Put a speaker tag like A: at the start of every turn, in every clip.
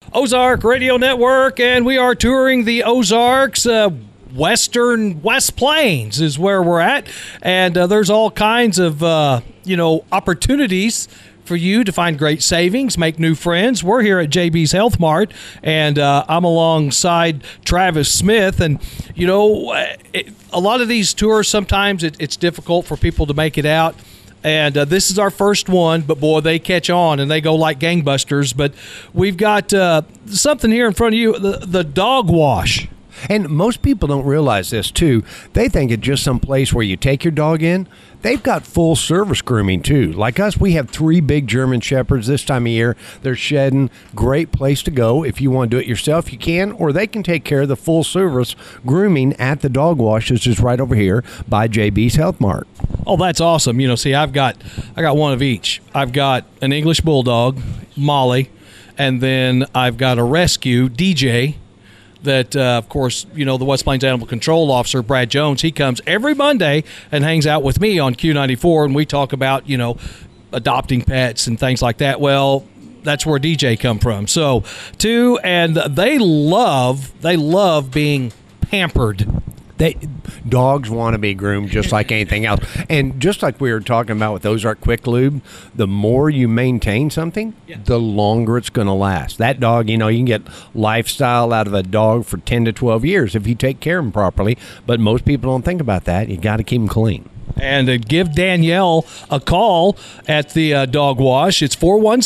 A: Ozark Radio Network, and we are touring the Ozarks. Western West Plains is where we're at, and there's all kinds of opportunities for you to find great savings, make new friends. We're here at JB's Health Mart, and I'm alongside Travis Smith. And a lot of these tours, sometimes it's difficult for people to make it out. And this is our first one, but boy, they catch on and they go like gangbusters. But we've got something here in front of you, the dog wash.
B: And most people don't realize this, too. They think it's just some place where you take your dog in. They've got full service grooming, too. Like us, we have 3 big German Shepherds this time of year. They're shedding. Great place to go. If you want to do it yourself, you can. Or they can take care of the full service grooming at the dog wash, which is right over here by JB's Health Mart.
A: Oh, that's awesome. See, I got one of each. I've got an English Bulldog, Molly, and then I've got a rescue, DJ, that, of course, the West Plains Animal Control Officer, Brad Jones, he comes every Monday and hangs out with me on Q94, and we talk about, adopting pets and things like that. Well, that's where DJ come from. So, too, and they love being pampered.
B: Dogs want to be groomed just like anything else. And just like we were talking about with Ozark Quick Lube, the more you maintain something, the longer it's going to last. That dog, you can get lifestyle out of a dog for 10 to 12 years if you take care of him properly. But most people don't think about that. You got to keep him clean.
A: And give Danielle a call at the dog wash. It's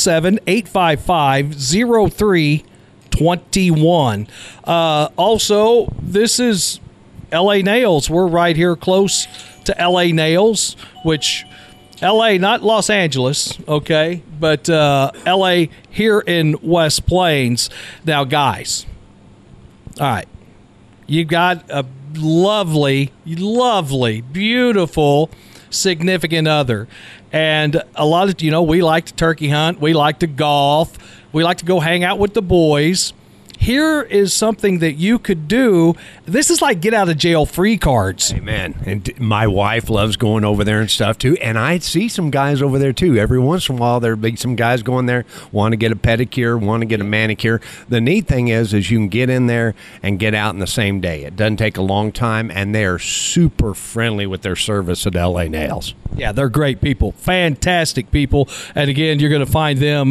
A: 417-855-0321. Also, this is LA Nails. We're right here close to LA Nails, which LA, not Los Angeles, okay, but LA here in West Plains. Now, guys, all right, you got a lovely, beautiful significant other. And a lot of, we like to turkey hunt, we like to golf, we like to go hang out with the boys. Here is something that you could do. This is like get out of jail free cards.
B: Amen. And my wife loves going over there and stuff too. And I see some guys over there too. Every once in a while, there'll be some guys going there, want to get a pedicure, want to get a manicure. The neat thing is you can get in there and get out in the same day. It doesn't take a long time, and they are super friendly with their service at LA Nails.
A: Yeah, they're great people. Fantastic people. And again, you're going to find them,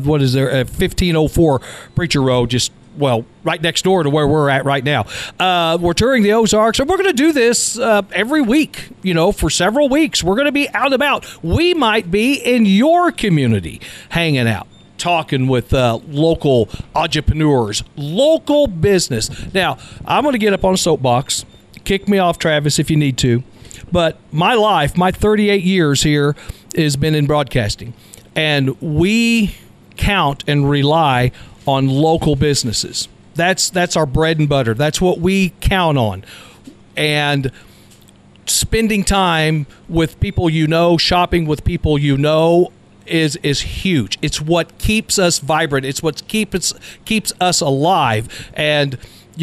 A: 1504 Preacher Road, right next door to where we're at right now. We're touring the Ozarks, and we're going to do this every week, for several weeks. We're going to be out and about. We might be in your community hanging out, talking with local entrepreneurs, local business. Now, I'm going to get up on a soapbox. Kick me off, Travis, if you need to. But my life, my 38 years here, has been in broadcasting. And we count and rely on local businesses. That's our bread and butter. That's what we count on. And spending time with people shopping with people is huge. It's what keeps us vibrant. It's what keeps us alive. And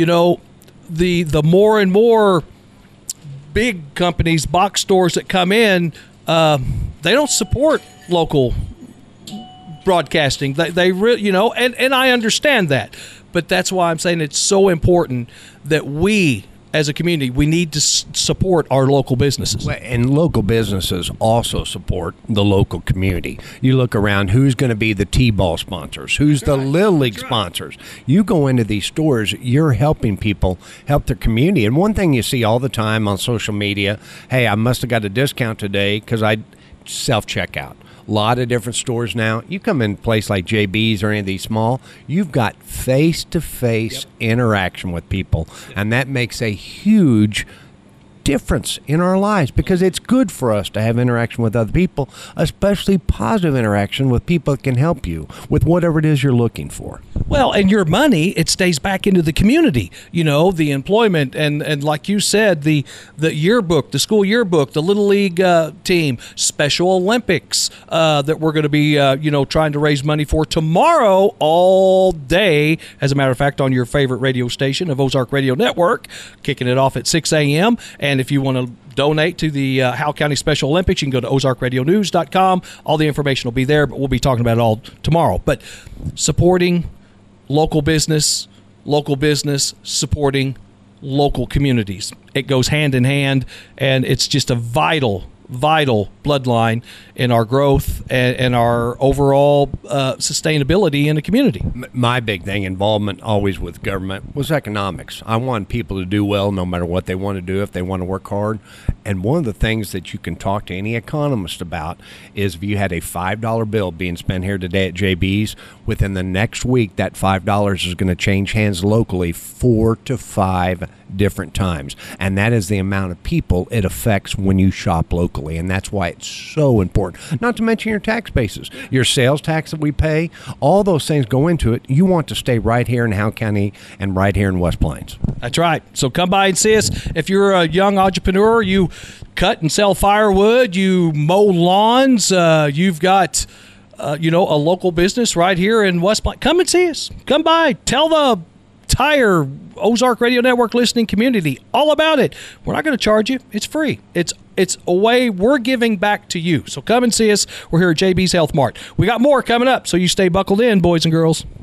A: the more and more big companies, box stores that come in, they don't support local broadcasting. They really, and I understand that, but that's why I'm saying it's so important that we, as a community, we need to support our local businesses.
B: And local businesses also support the local community. You look around, who's going to be the T-ball sponsors? Who's the Little League sponsors? You go into these stores, you're helping people help their community. And one thing you see all the time on social media, hey, I must have got a discount today because I self-checkout. A lot of different stores now. You come in a place like JB's or any of these small, you've got face-to-face interaction with people, and that makes a huge difference in our lives because it's good for us to have interaction with other people, especially positive interaction with people that can help you with whatever it is you're looking for.
A: Well, and your money, it stays back into the community, the employment, and like you said, the yearbook, the school yearbook, the Little League team, Special Olympics that we're going to be, trying to raise money for tomorrow all day. As a matter of fact, on your favorite radio station of Ozark Radio Network, kicking it off at 6 a.m. And if you want to donate to the Howell County Special Olympics, you can go to ozarkradionews.com. All the information will be there, but we'll be talking about it all tomorrow. But supporting local business supporting local communities. It goes hand in hand, and it's just a vital bloodline in our growth and our overall sustainability in the community.
B: My big thing, involvement always with government, was economics. I want people to do well no matter what they want to do, if they want to work hard. And one of the things that you can talk to any economist about is if you had a $5 bill being spent here today at JB's, within the next week, that $5 is going to change hands locally 4 to 5 different times. And that is the amount of people it affects when you shop locally. And that's why it's so important. Not to mention your tax bases, your sales tax that we pay, all those things go into it. You want to stay right here in Howell County and right here in West Plains.
A: That's right. So come by and see us. If you're a young entrepreneur, you cut and sell firewood, you mow lawns, you've got a local business right here in West Plains, come and see us. Come by. Tell the entire Ozark Radio Network listening community all about it. We're not going to charge you. It's free. It's a way we're giving back to you. So come and see us. We're here at JB's Health Mart. We got more coming up, so you stay buckled in, boys and girls.